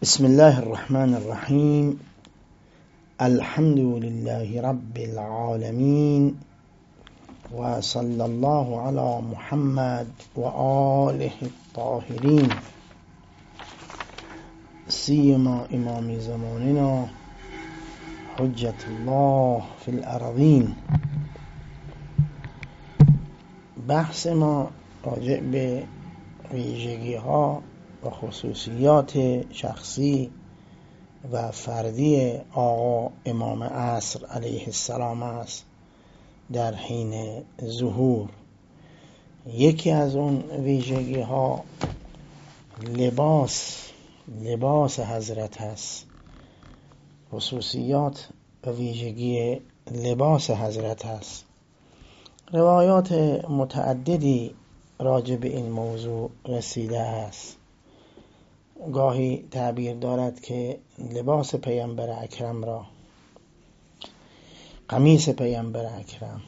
بسم الله الرحمن الرحیم. الحمد لله رب العالمین و صلی الله علی محمد و آله الطاهرین، سیما امام زماننا حجت الله فی الارضین. بحث ما راجع به ویژگی ها و خصوصیات شخصی و فردی آقا امام عصر علیه السلام است در حین ظهور. یکی از اون ویژگی ها لباس حضرت است. خصوصیات و ویژگی لباس حضرت است. روایات متعددی راجع به این موضوع رسیده است. گاهی تعبیر دارد که لباس پیامبر اکرم را، قمیص پیامبر اکرم.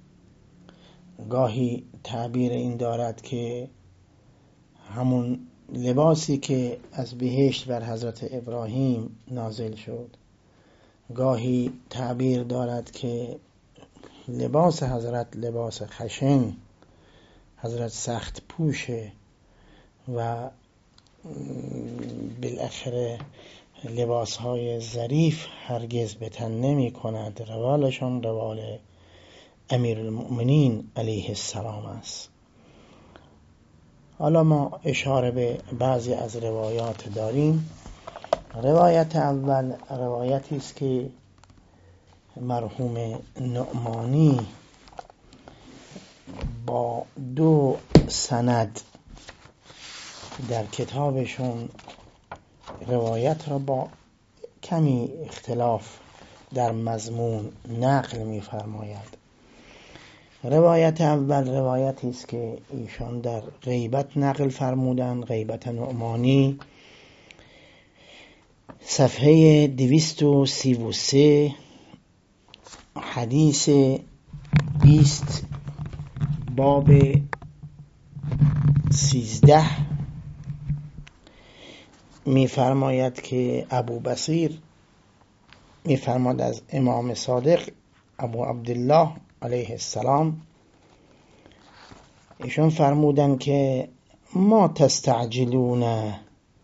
گاهی تعبیر این دارد که همون لباسی که از بهشت بر حضرت ابراهیم نازل شد. گاهی تعبیر دارد که لباس حضرت لباس خشن، حضرت سخت پوشه و بالاخره لباس های ظریف هرگز به تن نمی کند. روالشان روال امیر المؤمنین علیه السلام است. حالا ما اشاره به بعضی از روایات داریم. روایت اول روایتی است که مرحوم نعمانی با 2 سند در کتابشون روایت را با کمی اختلاف در مضمون نقل می‌فرماید. روایت اول روایتی است که ایشان در غیبت نقل فرمودند، غیبت نعمانی، صفحه 233، حدیث 20، باب 13 می‌فرماید که ابو بصیر می‌فرماید از امام صادق ابو عبدالله علیه السلام، ایشون فرمودند که ما تستعجلون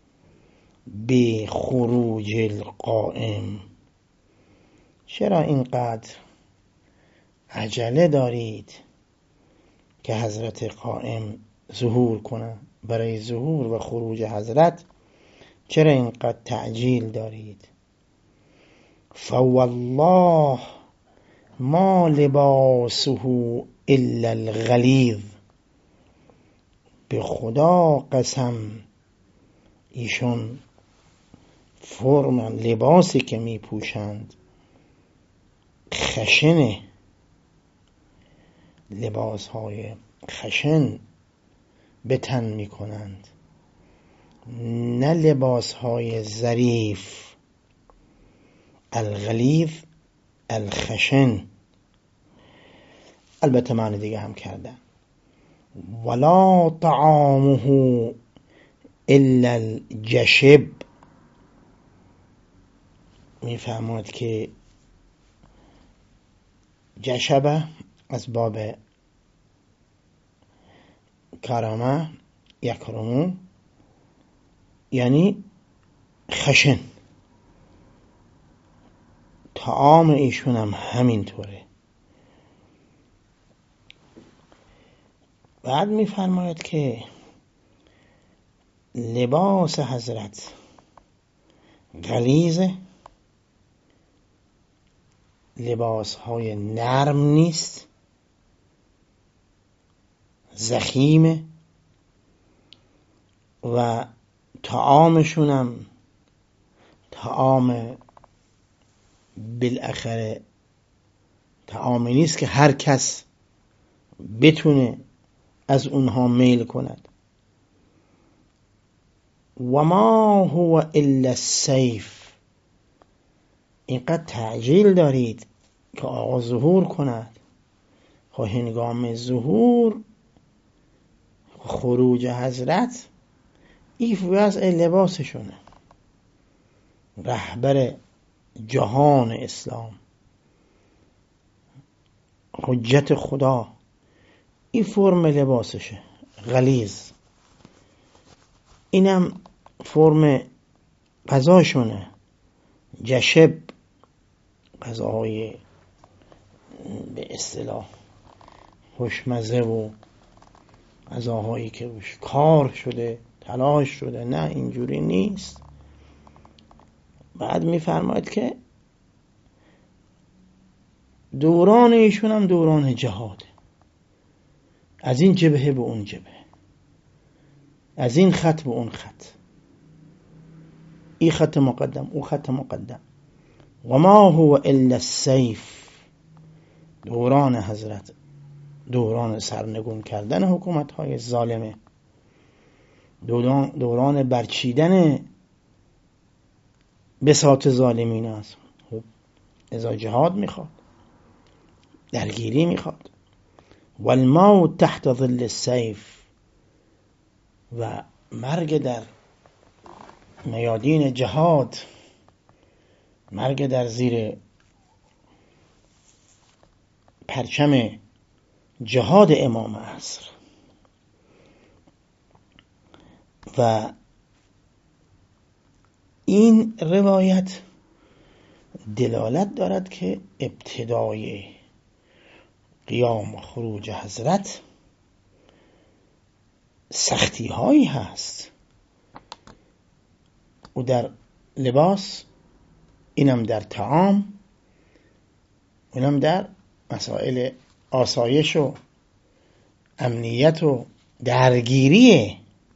بخروج القائم، چرا اینقدر عجله دارید که حضرت قائم ظهور کنه؟ برای ظهور و خروج حضرت چرا اینقدر تعجیل دارید؟ فوالله ما لباسه الا الغلیظ، به خدا قسم ایشون فرم لباسی که می پوشند خشنه، لباس های خشن به تن می کنند، نه لباس های ظریف. الغلیظ الخشن. البته معنی دیگه هم کردن. ولا طعامه الا الجشب، میفهمد که جشبه از باب کرامه یکرمو یعنی خشن. طعام ایشون هم همینطوره. بعد میفرماید که لباس حضرت غلیظه، لباس های نرم نیست، ضخیمه و طعامشونم طعام بالاخره طعامی نیست که هر کس بتونه از اونها میل کند. و ما هو الا السیف، اینقدر تعجیل دارید که آقا ظهور کند. خب هنگام ظهور خروج حضرت این وضع لباسشونه. رهبر جهان اسلام، حجت خدا، این فرم لباسشه، غلیظ. اینم فرم غذاشونه، جشب، غذاهای به اصطلاح خوشمزه و غذاهایی که روش کار شده، تلاش شده. نه، اینجوری نیست. بعد میفرماید که دوران ایشون هم دوران جهاده، از این جبهه به اون جبهه، از این خط به اون خط، این خط مقدم، اون خط مقدم. و ما هو الا السیف. دوران حضرت دوران سرنگون کردن حکومت های ظالمه، دوران برچیدن بساط ظالمین است. ازا جهاد میخواد، درگیری میخواد. والموت تحت ظل السیف. و مرگ در میادین جهاد، مرگ در زیر پرچم جهاد امام عصر. و این روایت دلالت دارد که ابتدای قیام و خروج حضرت سختی هایی هست، او در لباس، اینم در طعام، اینم در مسائل آسایش و امنیت و درگیریه.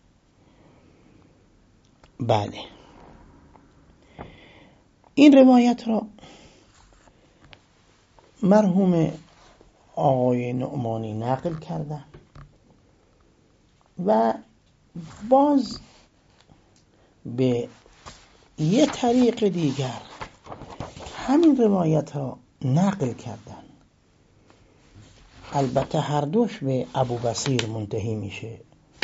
بله، این روایت را مرحوم آقای نعمانی نقل کردن و باز به یه طریق دیگر همین روایت را نقل کردن. البته هر دوش به ابو بصیر منتهی میشه،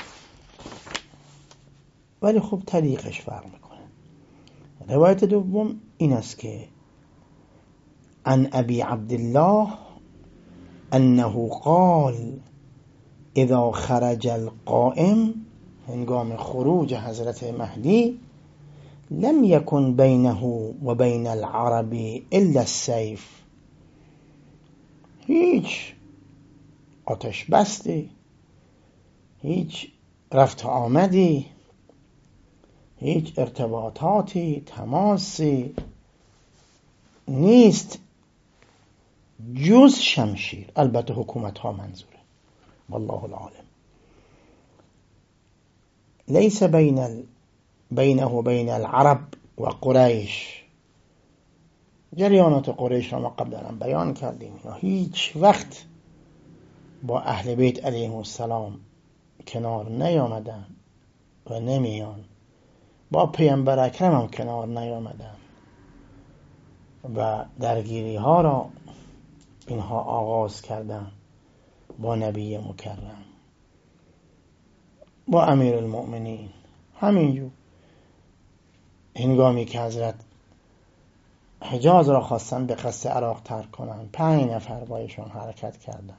ولی خب طریقش فرق میکنه. روایت دوم این است که عن ابی عبدالله انه قال اذا خرج القائم، هنگام خروج حضرت مهدی، لم يكن بينه وبين العرب الا السيف. هیچ آتش بستی، هیچ رفت آمدی، هیچ ارتباطاتی، تماسی نیست جز شمشیر. البته حکومت ها منظوره، والله العالم. لیس بینه و بین العرب و قریش. جریانات قریش را ما قبلا بیان کردیم، یا هیچ وقت با اهل بیت علیهم السلام کنار نیامدن و نمیان، با پیامبر اکرم هم کنار نیامدن و درگیری ها را اینها آغاز کردن با نبی مکرم، با امیر المؤمنین. همینجور هنگامی که حضرت حجاز را خواستن به قصد عراق ترک کنن، 5 نفر با ایشان حرکت کردن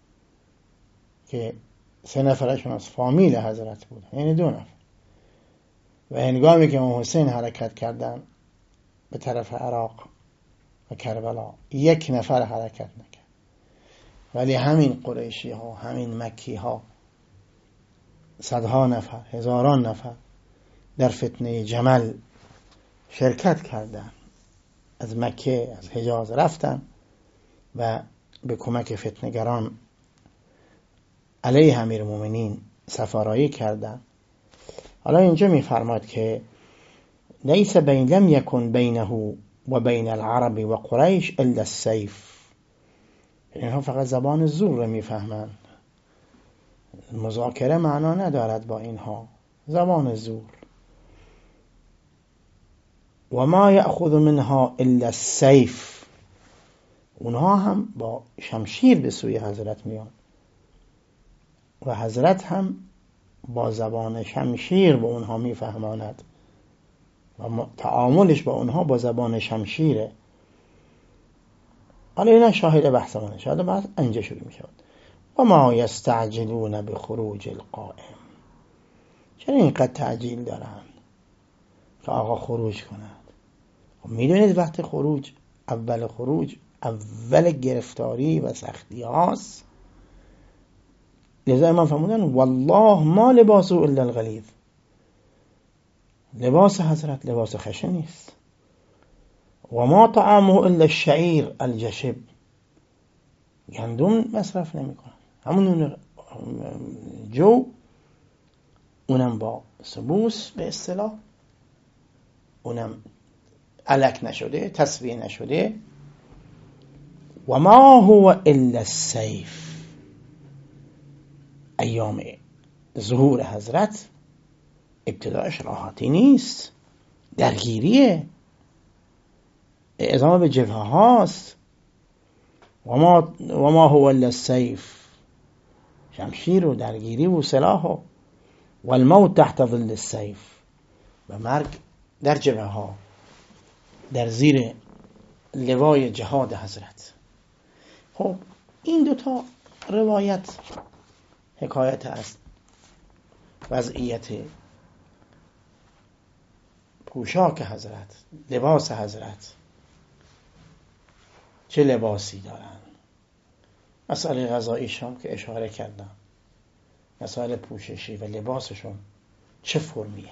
که 3 نفرشون از فامیل حضرت بودن، یعنی 2 نفر. و هنگامی که امام حسین حرکت کردن به طرف عراق و کربلا، 1 نفر حرکت نکرد. ولی همین قریشی ها، همین مکی ها، صدها نفر، هزاران نفر در فتنه جمل شرکت کردند. از مکه، از حجاز رفتن و به کمک فتنه‌گران علیه امیر المؤمنین سفارایی کردند. حالا اینجا می‌فرماد که لیس لم یکن بینه و بین العرب و قریش الا السیف. اینها فقط زبان زور رو میفهمند، مذاکره معنا ندارد با اینها، زبان زور. و ما یأخذ منها الا السیف. اونها هم با شمشیر به سوی حضرت میان و حضرت هم با زبان شمشیر به اونها میفهماند. و تعاملش با اونها با زبان شمشیره. حالا اینا شاهد بحث منه، شاهد بحث اینجا شروع می شود. و ما یستعجلون بخروج القائم، چرا اینقدر تعجیل دارن که آقا خروج کند؟ میدونید وقت خروج، اول خروج اول گرفتاری و سختی هاست. لذا امام فرمودن والله ما لباسه الا الغلیظ، لباس حضرت لباس خشن نیست. و ما طعامه الا الشعیر الجشب، گندم مصرف نمی کنن، همون جو، اونم با سبوس به اصطلاح، اونم علک نشده، تصفیه نشده. و ما هو الا السیف، ایام ظهور حضرت ابتدایش راحتی نیست، درگیریه، اعزام به جبهه هاست. و ما هو الا السیف، شمشیر و درگیری و سلاح و الموت تحت ظل السیف، و مرگ در جبهه ها، در زیر لوای جهاد حضرت. خب این دوتا روایت حکایت از وضعیت پوشاک حضرت، لباس حضرت، چه لباسی دارن، مسائل غذاییشون که اشاره کردم، مسائل پوششی و لباسشون چه فرمیه.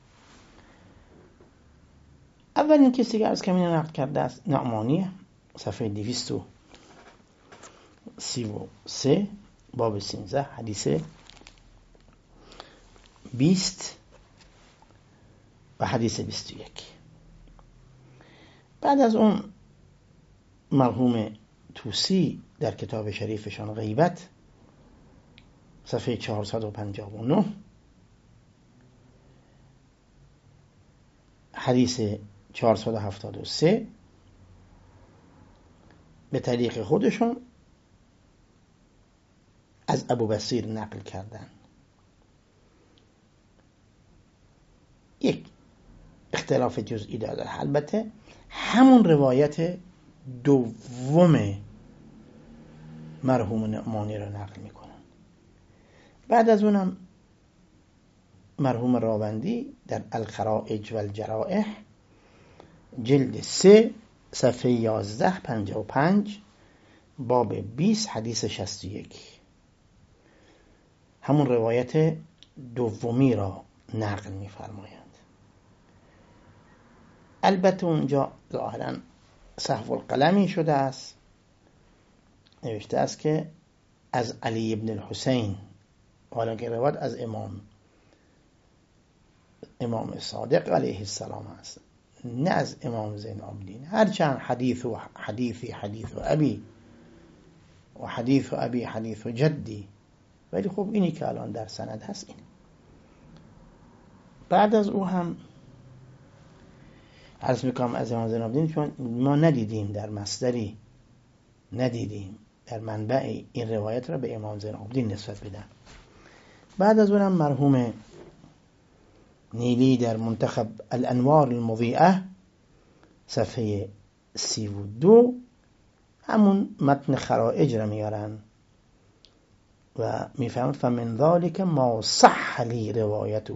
اولین کسی که از کمین نقل کرده است نعمانیه، صفحه 233 باب 13 حدیث 20 و حدیث 21. بعد از اون مرحوم توسی در کتاب شریفشان غیبت صفحه 459 حدیث 473 به طریق خودشون از ابو بصیر نقل کردن. یک اختلاف جزئی داره، البته همون روایت دوم مرحوم نعمانی را نقل میکنن. بعد از اونم مرحوم راوندی در الخرائج و الجرائح جلد 3 صفحه 1155 باب 20 حدیث 61 همون روایت دومی را نقل می‌فرمایند. البته اونجا ظاهراً سهو القلمی شده است، نوشته است که از علی ابن الحسین، حالا که روایت از امام صادق علیه السلام است، نه از امام زین العابدین. هرچند حدیث ابی و حدیث ابی حدیث جدی، ولی خب اینی که الان در سند هست این. بعد از او هم عرض میکنم از امام زین العابدین، چون ما ندیدیم در مصدری، ندیدیم در منبعی این روایت را به امام زین العابدین نسبت بدن. بعد از اونم مرحوم نیلی در منتخب الانوار المضیئه صفحه 32 همون متن خرائج را میارن و میفهمد فمن ذلك ما صح لی روایته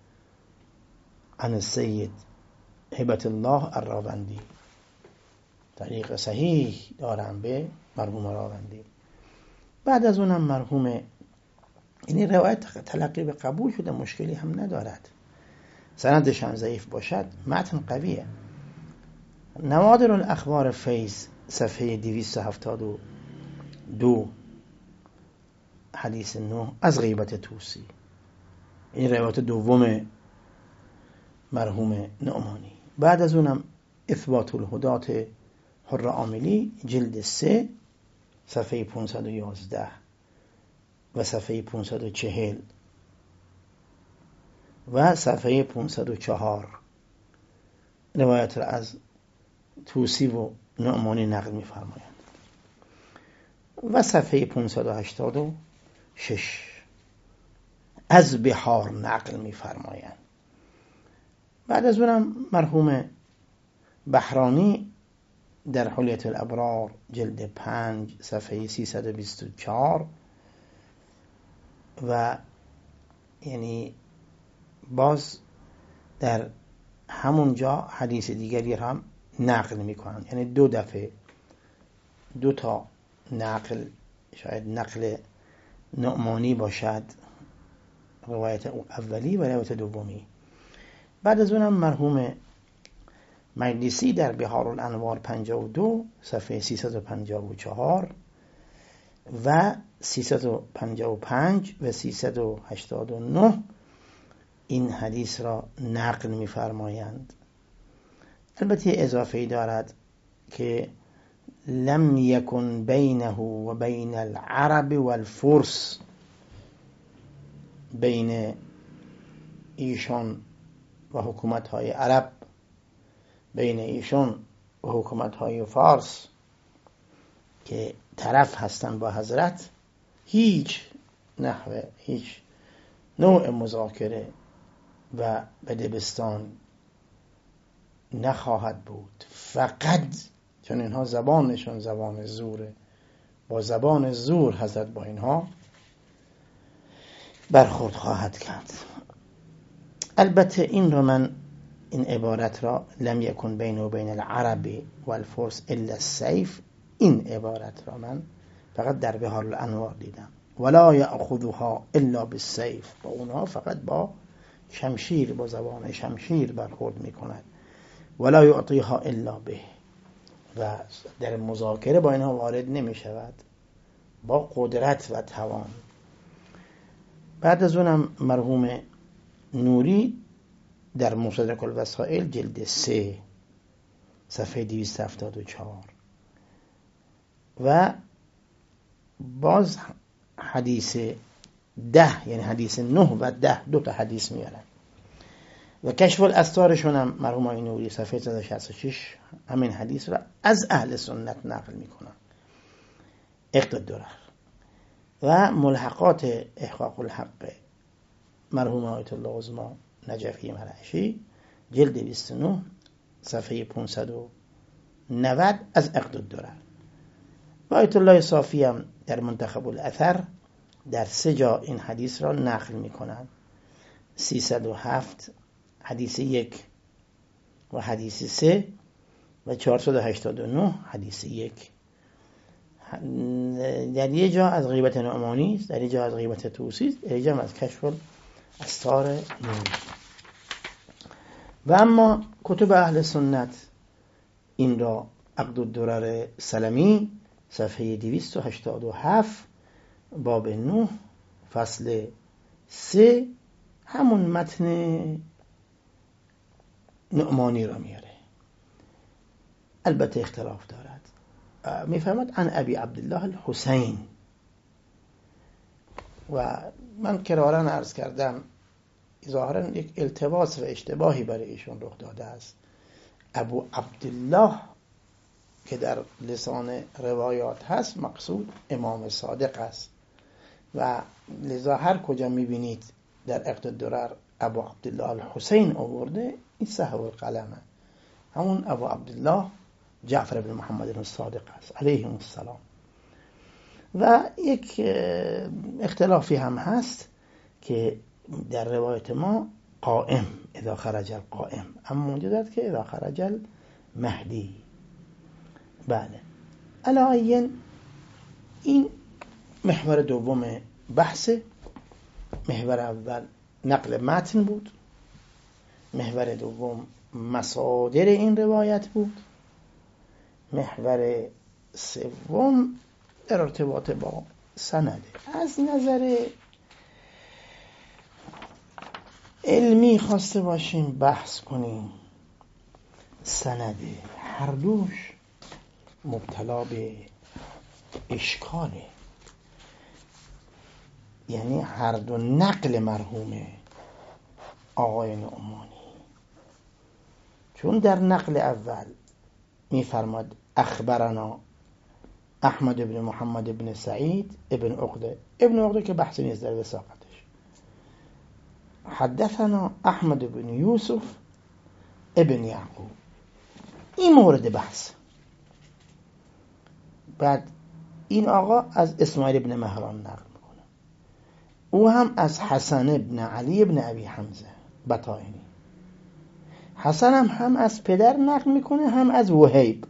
عن السید هبة الله الراوندی، طریق صحیح دارن به مرحوم راوندی. بعد از اونم مرحوم، این روایت تلقی به قبول شده، مشکلی هم ندارد، سندش هم ضعیف باشد متن قویه. نوادر الاخبار فیض صفحه 272 حدیث 9 از غیبت توسی، این روایت دوم مرحوم نعمانی. بعد از اونم اثبات الهدات حر عاملی جلد 3 صفحه 511 و صفحه 540 و صفحه 504 روایت را از توسی و نعمانی نقل می‌فرمایند و صفحه 586 از بحار نقل می‌فرمایند. بعد از اونم مرحوم بحرانی در حلیة الابرار جلد 5 صفحه 324 و یعنی باز در همونجا حدیث دیگری هم نقل میکنن، یعنی 2 دفعه 2 تا نقل، شاید نقل نعمانی باشد روایت اولی و روایت دومی. بعد از اونم مرحوم مجلسی در بحار الانوار 52 صفحه 354 و 355 و 389 این حدیث را نقل می‌فرمایند. البته اضافه‌ای دارد که لم یکن بینه و بین العرب والفرس، بین ایشان و حکومت‌های عرب، بین ایشان و حکومت‌های فارس که طرف هستند با حضرت، هیچ نوع مذاکره و بدبستان نخواهد بود، فقط چون اینها زبانشون زبان زوره، با زبان زور حضرت با اینها برخورد خواهد کرد. البته این عبارت را لم یکن بین و بین العرب والفرس الا السیف، این عبارت را من فقط در بحار الانوار دیدم. ولا یأخذها الا بالسیف، با اونها فقط با شمشیر، با زبان شمشیر برخورد میکند. ولا یعطیها الا به، و در مذاکره با اینها وارد نمی شود با قدرت و توان. بعد از اونم مرحوم نوری در مستدرک الوسائل جلد 3 صفحه 274 و باز حدیث 10، یعنی حدیث 9 و 10 2 تا حدیث میارن. و کشف الاستارشون هم مرحوم آقای نوری صفحه 166 همین حدیث را از اهل سنت نقل میکنن. اقد الدرر و ملحقات احقاق الحق مرحوم آیت الله عظما نجفی مرعشی جلد 29 صفحه 590 از اقد الدرر. و آیت الله صافی هم در منتخب الاثر در 3 جا این حدیث را نقل میکنن: 307 حدیث 1 و حدیث 3 و 489 حدیث 1. در یه جا از غیبت نعمانی است، در یه جا از غیبت طوسی است، در یه جا از کشف الاستار نوری. و اما کتب اهل سنت این را عقد الدرر سلمی صفحه 287 باب 9 فصل 3 همون متن نعمانی را میاره. البته اختلاف دارد. میفرماد عن ابی عبدالله الحسین، و من کرارا عرض کردم ظاهرا یک التباس و اشتباهی برای ایشون رخ داده است. ابو عبدالله که در لسان روایات هست مقصود امام صادق است، و لذا هر کجا میبینید در عقد الدرر ابو عبدالله الحسین آورده، این سهو القلمه، همون ابو عبدالله جعفر بن محمد الصادق است علیه السلام. و یک اختلافی هم هست که در روایت ما قائم اذا خرج القائم، اما اونجا دارد که اذا خرج المهدی. بله، علاوه این محور دوم بحث. محور اول نقل متن بود، محور دوم مصادر این روایت بود، محور سوم در ارتباط با سنده. از نظر علمی خواسته باشیم بحث کنیم، سنده هر دوش مبتلا به اشکاله، یعنی هر دو نقل مرحوم آقای نعمانی. چون در نقل اول میفرماد اخبرنا احمد بن محمد بن سعید ابن عقده که بحث نیست در وثاقتش، حدثنا احمد بن یوسف ابن یعقوب. این مورد بحث. بعد این آقا از اسماعیل ابن مهران نقل میکنه، او هم از حسن ابن علی ابن ابی حمزه بطائنی. حسن هم از پدر نقل میکنه، هم از وهیب.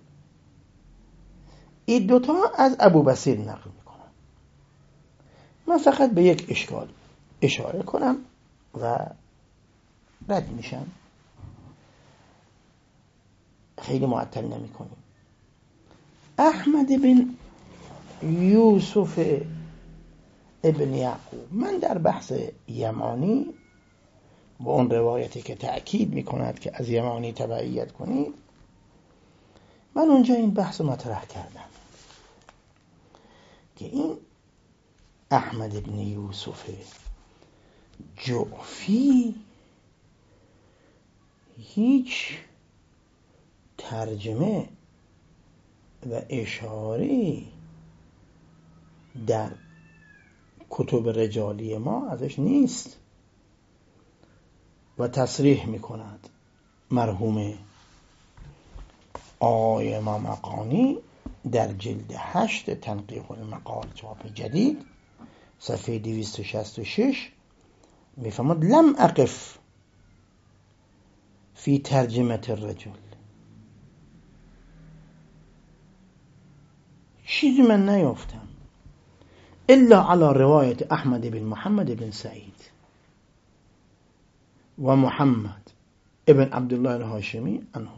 این دوتا از ابو بصیر نقل میکنه. من فقط به یک اشکال اشاره کنم و رد میشم، خیلی معطل نمی کنیم. احمد بن یوسف ابن یعقوب، من در بحث یمانی با اون روایتی که تأکید میکند که از یمانی تبعیت کنید، من اونجا این بحث مطرح کردم که این احمد بن یوسف جعفی هیچ ترجمه و اشاره در کتب رجالی ما ازش نیست و تصریح میکند مرحوم آقای امام حقانی در جلد 8 تنقیح المقال چاپ جدید صفحه 266 میفرماد لم اقف فی ترجمه الرجل، چیزی من نیافتم الا على روایت احمد بن محمد بن سعید و محمد ابن عبدالله الهاشمی عنه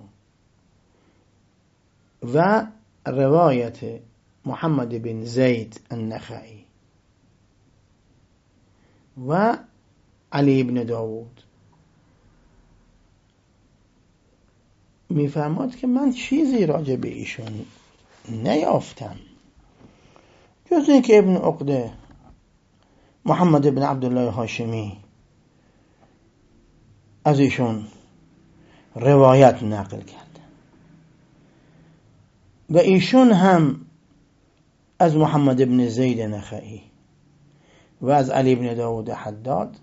و روایت محمد بن زید النخعی و علی بن داود. میفرماد که من چیزی راجع به ایشون نیافتم جز اینکه ابن عقده محمد ابن عبدالله هاشمی از ایشون روایت نقل کرد و ایشون هم از محمد ابن زید نخعی و از علی ابن داود حداد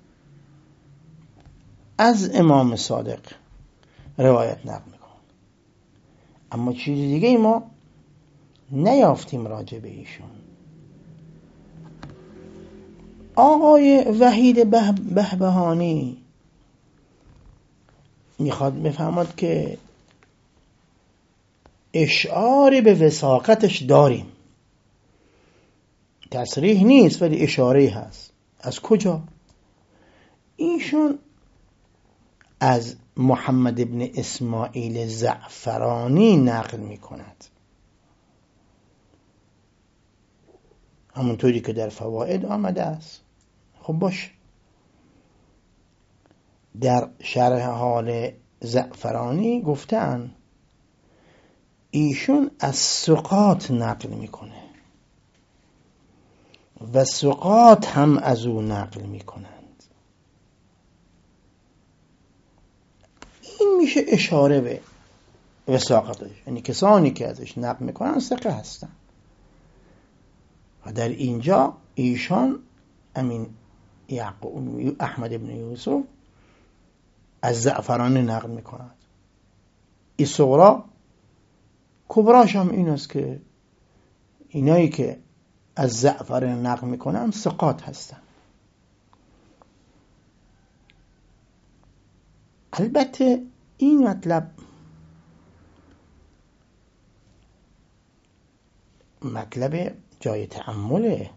از امام صادق روایت نقل میکنن، اما چیز دیگه ای ما نیافتیم راجع به ایشون. آقای وحید بهبهانی میخواد بفهمد که اشعار به وثاقتش داریم، تصریح نیست ولی اشاره هست. از کجا؟ ایشون از محمد ابن اسماعیل زعفرانی نقل می کند، همونطوری که در فوائد آمده است. خب باش، در شرح حال زعفرانی گفتن ایشون از ثقات نقل میکنه و ثقات هم از او نقل میکنند. این میشه اشاره به وثاقتش، یعنی کسانی که ازش نقل میکنن ثقه هستن و در اینجا ایشان امین یعقوب احمد ابن یوسف از زعفرانی نقل میکند. این صغرا، کبراش هم این است که اینایی که از زعفران نقل میکنن ثقات هستن. البته این مطلب جای تأمله،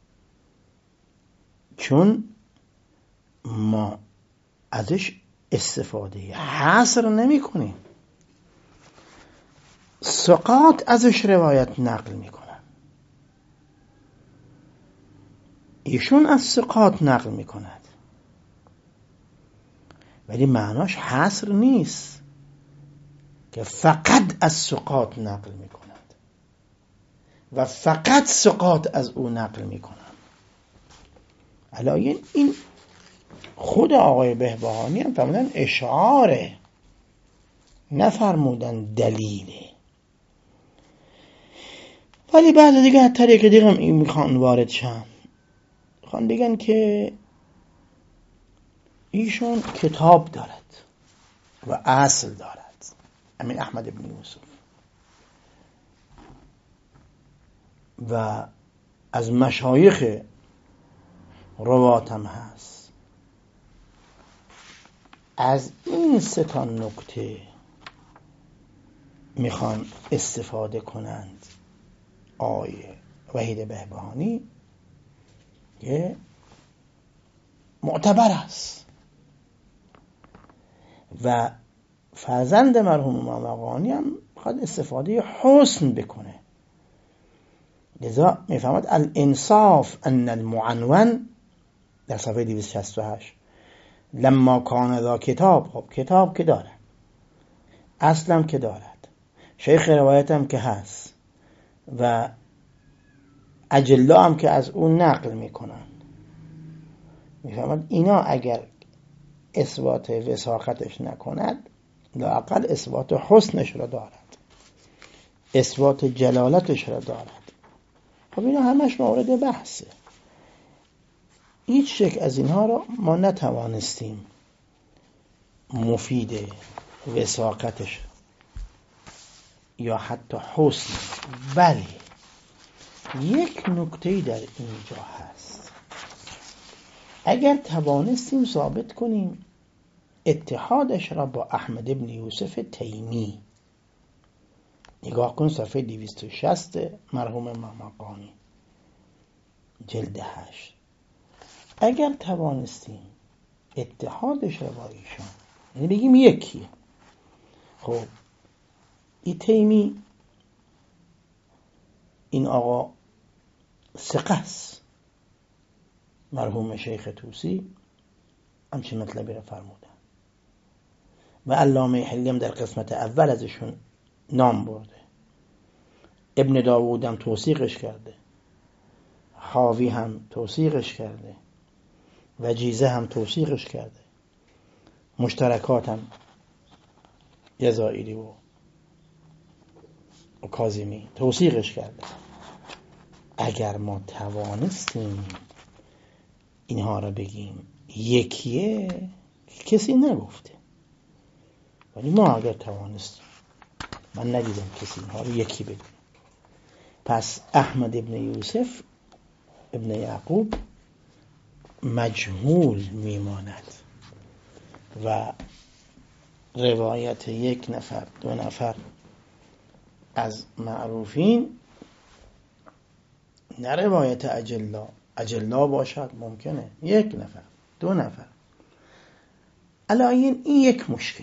چون ما ازش استفاده حصر نمی کنیم. ثقات ازش روایت نقل می کنن، ایشون از ثقات نقل می کند، ولی معناش حصر نیست که فقط از ثقات نقل می کند و فقط ثقات از او نقل می کنن. علاوه این خود آقای بهبهانی هم فرمودن اشعاره، نفرمودن دلیله. ولی بعد دیگه از طریق دیگه هم میخوان وارد شن، میخوان بگن که ایشون کتاب دارد و اصل دارد. همین احمد ابن یوسف و از مشایخ رواتم هست. از این سه تا نکته میخوان استفاده کنند آقای وحید بهبهانی که معتبر است و فرزند مرحوم مامقانی هم خواهد استفاده حسن بکنه. لذا میفهمد الانصاف ان المعنون در صفحه 268 لما کان ذا کتاب، خب کتاب که داره، اصلم که دارد، شیخ روایت هم که هست و اجلا هم که از اون نقل میکنن. میفهمد اینا اگر اثبات وثاقتش نکند لااقل اثبات حسنش را دارد، اثبات جلالتش را دارد. خب اینا همش مورد بحثه. هیچ یک از اینها را ما نتوانستیم مفید وثاقتش یا حتی حسن. بله یک نکته در اینجا هست، اگر توانستیم ثابت کنیم اتحادش را با احمد ابن یوسف تیمی، نگاه کن صفحه 260 مرحوم مامقانی جلد 8، اگر توانستیم اتحادش را با ایشان، یعنی بگیم یکیه، خب این تیمی این آقا ثقه است، مرحوم شیخ طوسی همچین مطلبی را فرمودن و علامه حلیم در قسمت اول ازشون نام برده، ابن داوود هم توثیقش کرده، حاوی هم توثیقش کرده، وجیزه هم توثیقش کرده، مشترکات هم جزائری و کاظمی توثیقش کرده. اگر ما توانستیم اینها را بگیم یکیه، کسی نگفته، ولی ما اگر توانستیم، من ندیدم کسی اینها را یکی بگیم. پس احمد ابن یوسف ابن یعقوب مجهول میماند و روایت یک نفر دو نفر از معروفین، نه روایت اجلا باشد، ممکنه یک نفر دو نفر. الان این یک مشکل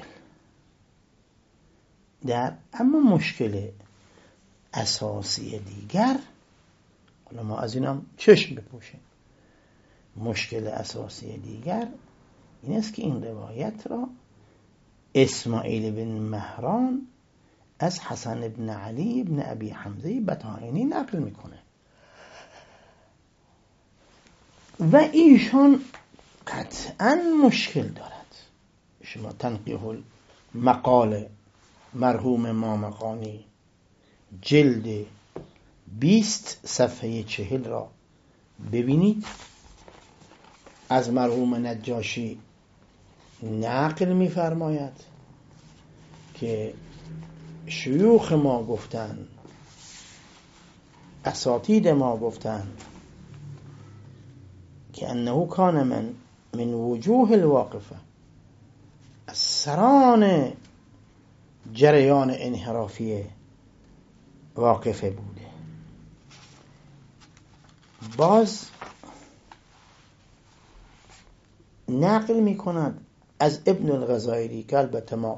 اما مشکل اساسی دیگر، حالا ما از اینم چشم بپوشیم، مشکل اساسی دیگر این است که این روایت را اسماعیل بن مهران از حسن بن علی بن ابی حمزه بطائنی نقل میکنه و ایشان قطعا مشکل دارد. شما تنقیح المقال مرحوم مامقانی جلد 20 صفحه 40 را ببینید. از مرحوم نجاشی نقل می‌فرماید که شیوخ ما گفتن، اساتید ما گفتن که انه کان من وجوه الواقفه، از سران جریان انحرافی واقفه بوده. باز نقل می کند از ابن الغزائری که البته ما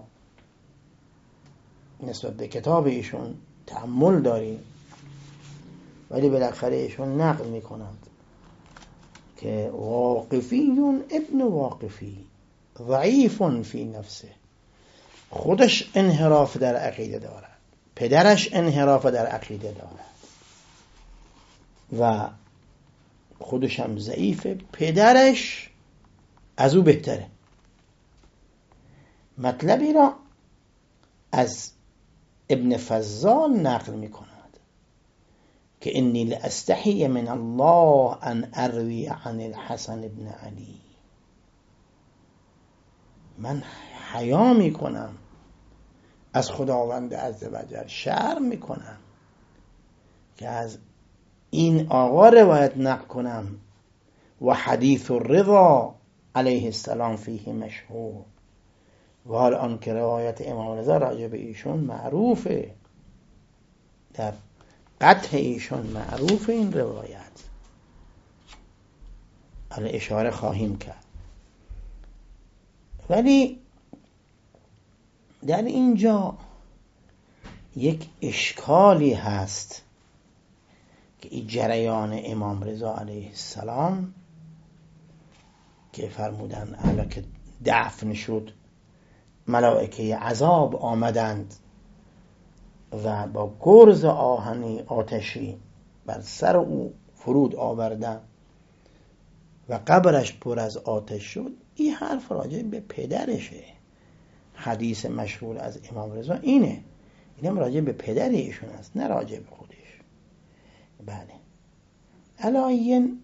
نسبت به کتاب ایشون تأمل داریم، ولی بالاخره ایشون نقل می کند که واقفیون ابن واقفی ضعیف فی نفسه، خودش انحراف در عقیده دارد، پدرش انحراف در عقیده دارد و خودش هم ضعیفه، پدرش از او بهتره. مطلبی را از ابن فضال نقل می کند که انی لاستحی من الله ان اروی عن الحسن ابن علی، من حیا میکنم، از خداوند عزوجل شرم میکنم که از این آقا روایت نقل کنم. و حدیث الرضا علیه السلام فیه مشهور، و حال آن که روایت امام رضا راجع به ایشون معروفه، در قطع ایشون معروف این روایت، حالا اشاره خواهیم کرد. ولی در اینجا یک اشکالی هست که این جریان امام رضا علیه السلام که فرمودن حالا که دفن شد ملائکه عذاب آمدند و با گرز آهنی آتشی بر سر او فرود آوردند و قبرش پر از آتش شد، این حرف راجع به پدرشه. حدیث مشهور از امام رضا اینه، اینم راجع به پدر ایشون است، نه راجع به خودش. بله. علایین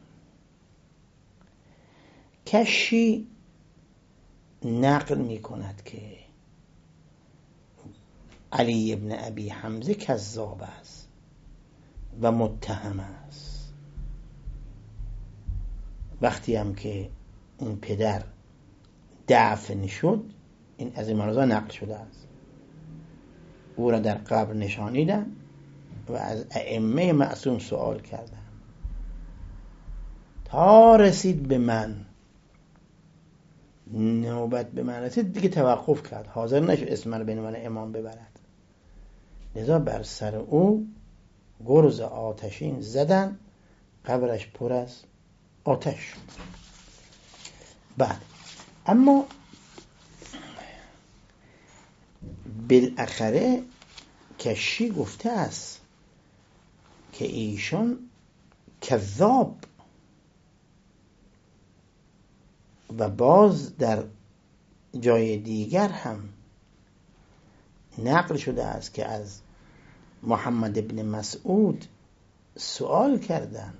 کشی نقل می کند که علی ابن ابی حمزه کذاب است و متهم است. وقتی هم که این پدر دفن شد، این از امام رضا نقل شده است، او را در قبر نشانیدن و از ائمه معصوم سوال کردن تا رسید به من. نوبت به من رسید دیگه توقف کرد، حاضر نشد اسم من به عنوان امام ببرد، لذا بر سر او گرز آتشین زدن، قبرش پر از آتش شد. بعد اما بالاخره کشی گفته است که ایشون کذاب، و باز در جای دیگر هم نقل شده است که از محمد ابن مسعود سوال کردن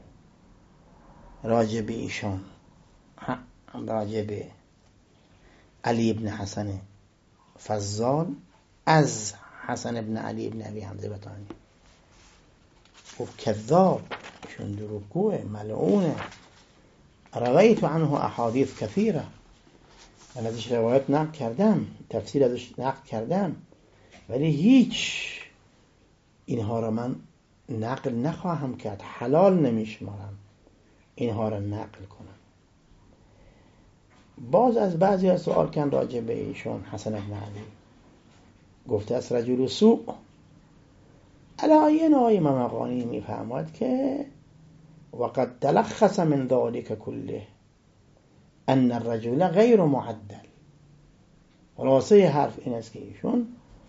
راجع به ایشون، راجع به علی ابن حسن فضال از حسن ابن علی ابن ابی حمزه بطانی، گفت کذاب، ایشون دروغگوه، ملعونه، رویت عنه احادیث کثیره، من ازش روایت نقل کردم، تفسیر ازش نقل کردم، ولی هیچ اینها را من نقل نخواهم کرد، حلال نمیشمارم اینها را نقل کنم. باز از بعضی ها سوال کن راجع به ایشون حسن ابن علی، گفته است رجل سوء. علایین آقای ممقانی میفهمد که وقد تلخص من ذلك كله ان الرجل غیر معدل. خلاصه حرف این است که ایشون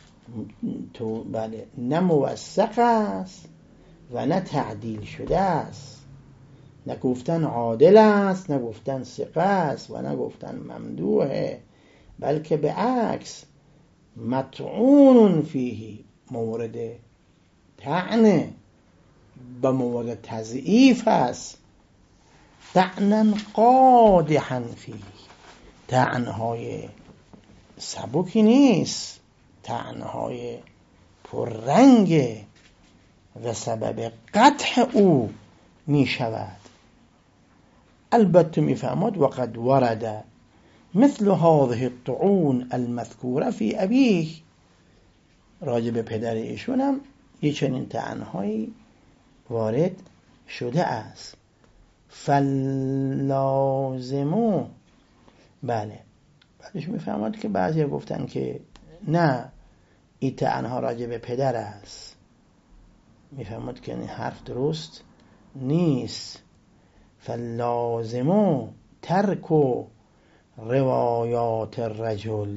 بله نه موثق است و نه تعدیل شده است، نه گفتن عادل است، نه گفتن ثقه است و نه گفتن ممدوحه، بلکه به عکس مطعون فیه، مورد طعن و مورد تضعیف است، طعنا قادحا فیه، طعنهای سبکی نیست، طعنهای پررنگ و سبب قطع او می شود. البته می فهمد وقد ورد مثل هذه الطعون المذکوره فی ابیه، راجع به پدر ایشونم یه چنین طعنهایی وارد شده است. فلازمو بله، بعدش میفهمد که بعضی گفتن که نه این طعنها راجع به پدر است، میفهمد که این حرف درست نیست. فلازمو ترک روایات الرجل،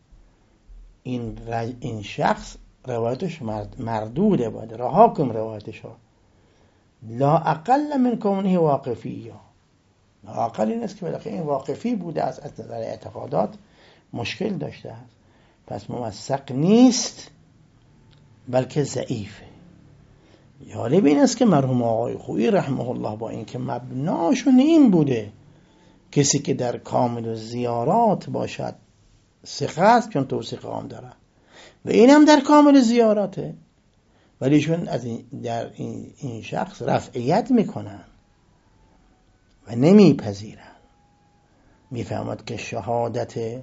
این شخص روایتش مردوده، باید رها کن روایتش ها. لا اقل من کونه واقفی، لا اقل این است که بالاخره این واقفی بوده است، از نظر اعتقادات مشکل داشته است، پس موثق نیست بلکه ضعیفه. جالب این است که مرحوم آقای خویی رحمه الله با این که مبناشون این بوده کسی که در کامل و زیارات باشد ثقه است چون توثیق عام داره و اینم در کامل زیاراته، ولی ایشون از در این شخص رفعیت میکنن و نمیپذیرن. میفهمد که شهادت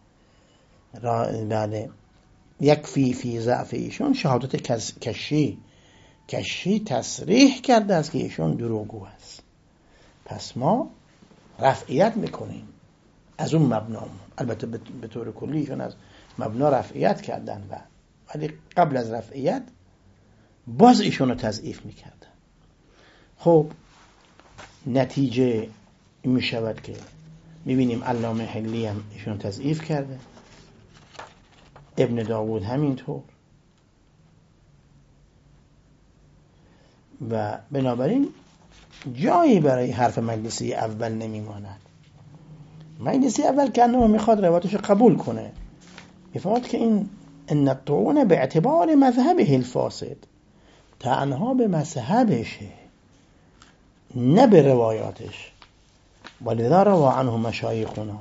بله یکفی فی ضعف ایشون شهادت کشی تصریح کرده است که ایشون دروغگو است. پس ما رفعیت میکنیم از اون مبنا. البته به طور کلی ایشون از مبنا رفعیت کردن ولی قبل از رفعیت باز ایشون رو تضعیف میکردن. خب نتیجه این میشود که میبینیم علامه حلی هم ایشون تضعیف کرده، ابن داوود همینطور، و بنابراین جایی برای حرف مجلسی اول نمیماند. مجلسی اول که انه میخواد روایتش قبول کنه، میفهمد که این ان الطعون به اعتبار مذهبه الفاسد، تنها به مذهبشه نه به روایاتش. ولذا روا عنه مشایخنا،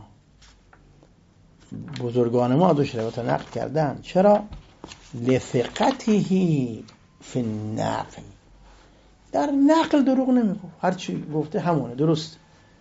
بزرگان ما دوش روایت نقل کردن. چرا؟ لثقته فی النقل، در نقل دروغ نمیگه، هر چی گفته همونه درست.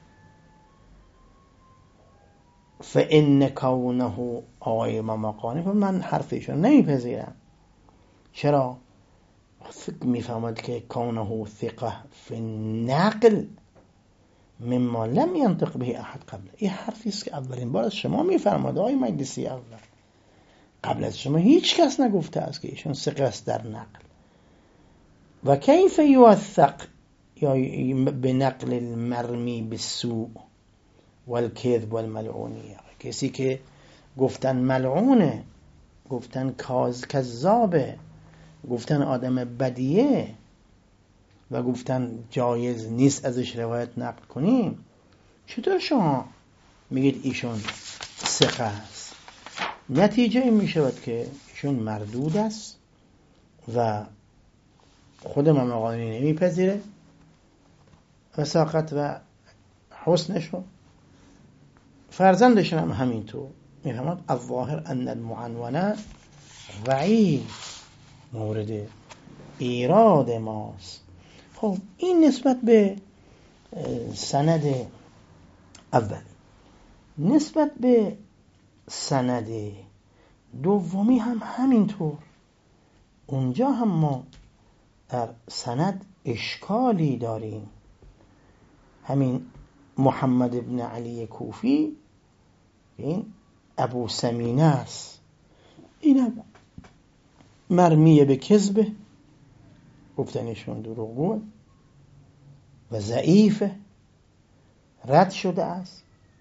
فان کونه قائم مقامه، من حرفشو نمیپذیرم. چرا؟ میفهمد که کونه ثقه فی النقل مما لم ينطق به احد قبل. این حرفی است که اولین بار از شما میفرماد آقای مجلسی اول، قبل از شما هیچ کس نگفته است که ایشون ثقه است در نقل. و کیف یوثق یا به نقل المرمی بالسوء والکذب والملعونیه، کسی که گفتن ملعونه، گفتن کذابه، گفتن آدم بدیه و گفتن جایز نیست ازش روایت نقل کنیم، چطور شما میگید ایشون ثقه است؟ نتیجه این میشود که ایشون مردود است و خود امام قانونی نمیپذیره وثاقت و حسنشون، فرزندشون هم همینطور. میفهمد الظاهر ان المعنونه ضعیف، مورد ایراد ماست. خب این نسبت به سند اول. نسبت به سند دومی هم همینطور. اونجا هم ما در سند اشکالی داریم. همین محمد ابن علی کوفی، این ابو سمینه است، این مرمیه به کذبه، گفتنشون دروغگوه و ضعیفه، رد شده است.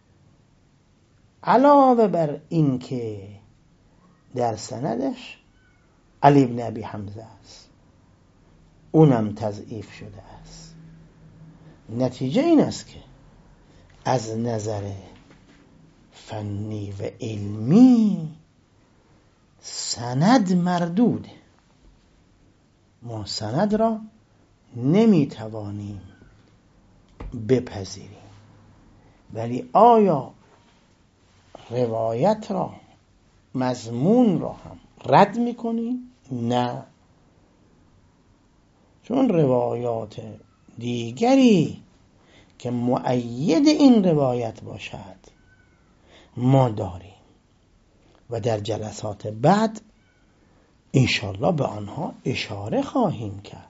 علاوه بر این که در سندش علی ابن ابی حمزه است، اونم تضعیف شده است. نتیجه این است که از نظر فنی و علمی سند مردوده، ما سند را نمیتوانیم بپذیریم. ولی آیا روایت را، مضمون را هم رد میکنیم؟ نه، چون روایات دیگری که مؤید این روایت باشد ما داریم و در جلسات بعد انشالله به آنها اشاره خواهیم کرد.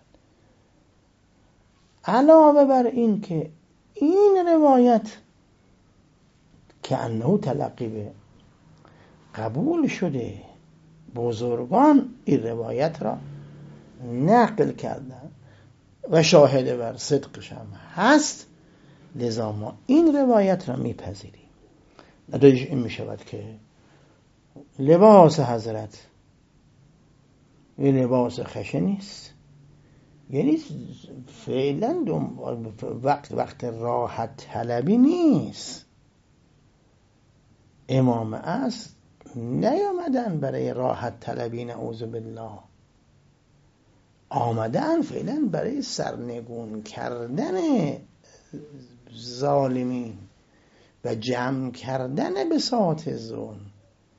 علاوه بر این که این روایت که انه تلقی به قبول شده، بزرگان این روایت را نقل کردن و شاهد بر صدقش هم هست، لذا ما این روایت را میپذیریم. نتیجه این میشود که لباس حضرت یه لباس خشنی است، یعنی فعلا وقت راحت طلبی نیست. امام عصر نیامدن برای راحت طلبی، نعوذ بالله، آمدن فعلا برای سرنگون کردن ظالمین و جمع کردن بساط ظلم.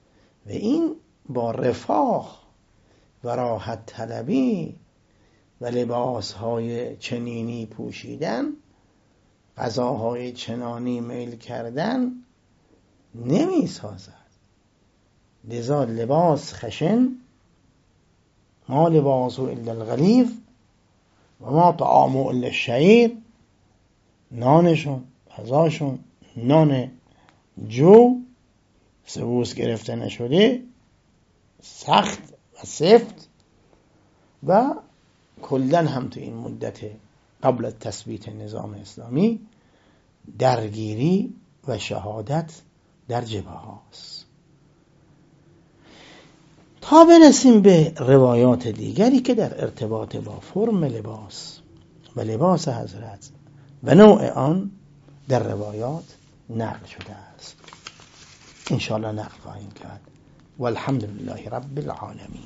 و این با رفاه و راحت طلبی و لباسهای چنینی پوشیدن، غذاهای چنانی میل کردن نمی سازد. لذا لباس خشن، ما لباسه الا الغلیظ و ما طعامه الا الشعیر، نانشون غذاشون نان جو سبوس گرفته نشده، سخت و سفت، و کلن هم تو این مدت قبل از تثبیت نظام اسلامی درگیری و شهادت در جبهه هاست. تا برسیم به روایات دیگری که در ارتباط با فرم لباس و لباس حضرت و نوع آن در روایات نقل شده است، انشاءالله نقل خواهیم کرد. والحمد لله رب العالمین.